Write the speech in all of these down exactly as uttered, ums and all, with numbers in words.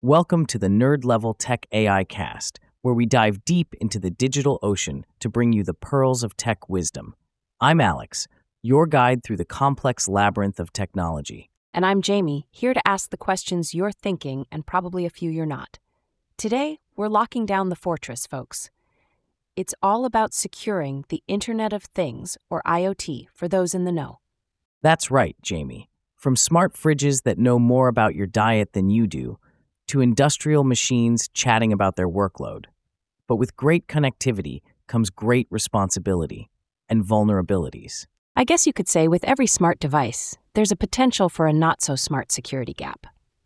Welcome to the Nerd Level Tech A I Cast, where we dive deep into the digital ocean to bring you the pearls of tech wisdom. I'm Alex, your guide through the complex labyrinth of technology. And I'm Jamie, here to ask the questions you're thinking and probably a few you're not. Today, we're locking down the fortress, folks. It's all about securing the Internet of Things, or I O T, for those in the know. That's right, Jamie. From smart fridges that know more about your diet than you do, to industrial machines chatting about their workload. But with great connectivity comes great responsibility and vulnerabilities. I guess you could say with every smart device, there's a potential for a not-so-smart security gap.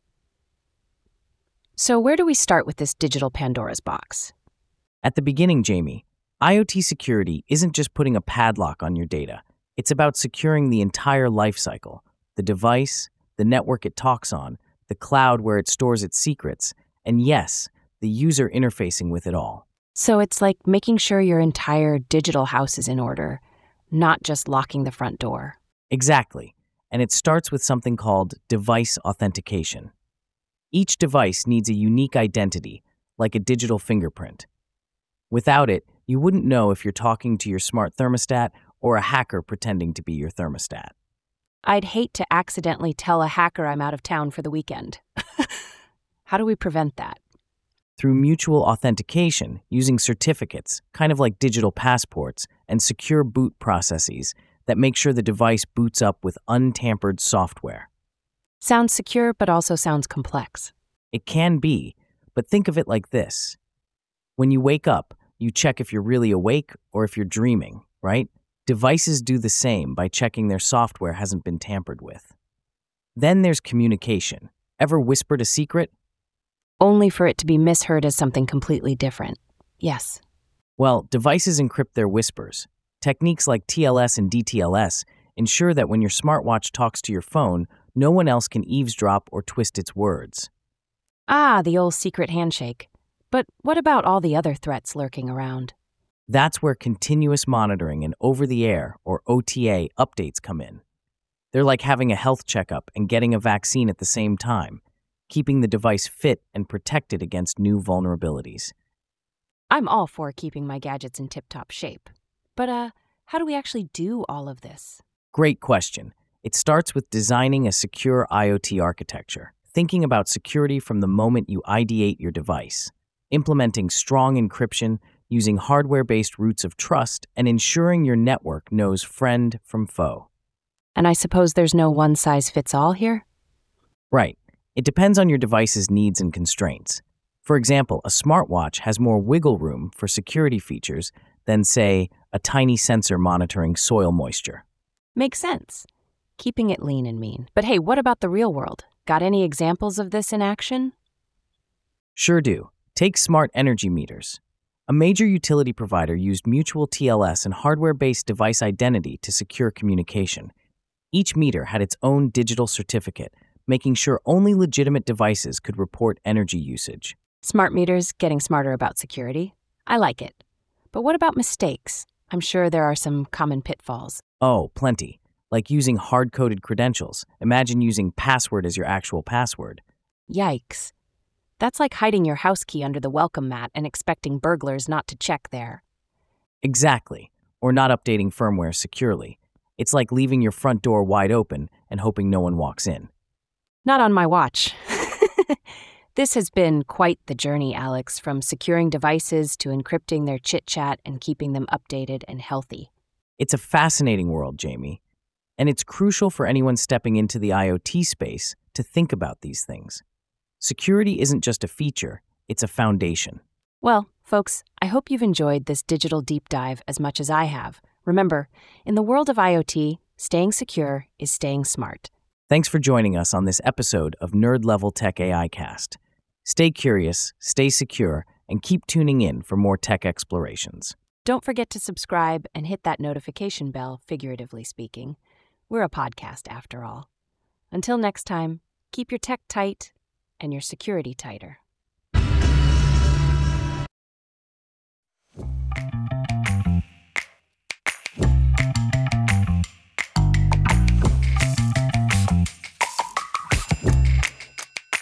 So where do we start with this digital Pandora's box? At the beginning, Jamie, I O T security isn't just putting a padlock on your data. It's about securing the entire life cycle, the device, the network it talks on, the cloud where it stores its secrets, and yes, the user interfacing with it all. So it's like making sure your entire digital house is in order, not just locking the front door. Exactly, and it starts with something called device authentication. Each device needs a unique identity, like a digital fingerprint. Without it, you wouldn't know if you're talking to your smart thermostat or a hacker pretending to be your thermostat. I'd hate to accidentally tell a hacker I'm out of town for the weekend. How do we prevent that? Through mutual authentication, using certificates, kind of like digital passports, and secure boot processes that make sure the device boots up with untampered software. Sounds secure, but also sounds complex. It can be, but think of it like this. When you wake up, you check if you're really awake or if you're dreaming, right? Devices do the same by checking their software hasn't been tampered with. Then there's communication. Ever whispered a secret? Only for it to be misheard as something completely different. Yes. Well, devices encrypt their whispers. Techniques like T L S and D T L S ensure that when your smartwatch talks to your phone, no one else can eavesdrop or twist its words. Ah, the old secret handshake. But what about all the other threats lurking around? That's where continuous monitoring and over-the-air, or O T A, updates come in. They're like having a health checkup and getting a vaccine at the same time, keeping the device fit and protected against new vulnerabilities. I'm all for keeping my gadgets in tip-top shape. But, uh, how do we actually do all of this? Great question. It starts with designing a secure I O T architecture, thinking about security from the moment you ideate your device, implementing strong encryption, using hardware-based roots of trust, and ensuring your network knows friend from foe. And I suppose there's no one-size-fits-all here? Right. It depends on your device's needs and constraints. For example, a smartwatch has more wiggle room for security features than, say, a tiny sensor monitoring soil moisture. Makes sense. Keeping it lean and mean. But hey, what about the real world? Got any examples of this in action? Sure do. Take smart energy meters. A major utility provider used mutual T L S and hardware-based device identity to secure communication. Each meter had its own digital certificate, making sure only legitimate devices could report energy usage. Smart meters getting smarter about security. I like it. But what about mistakes? I'm sure there are some common pitfalls. Oh, plenty. Like using hard-coded credentials. Imagine using password as your actual password. Yikes. That's like hiding your house key under the welcome mat and expecting burglars not to check there. Exactly. Or not updating firmware securely. It's like leaving your front door wide open and hoping no one walks in. Not on my watch. This has been quite the journey, Alex, from securing devices to encrypting their chit-chat and keeping them updated and healthy. It's a fascinating world, Jamie. And it's crucial for anyone stepping into the I O T space to think about these things. Security isn't just a feature, it's a foundation. Well, folks, I hope you've enjoyed this digital deep dive as much as I have. Remember, in the world of I O T, staying secure is staying smart. Thanks for joining us on this episode of Nerd Level Tech A I Cast. Stay curious, stay secure, and keep tuning in for more tech explorations. Don't forget to subscribe and hit that notification bell, figuratively speaking. We're a podcast after all. Until next time, keep your tech tight and your security tighter.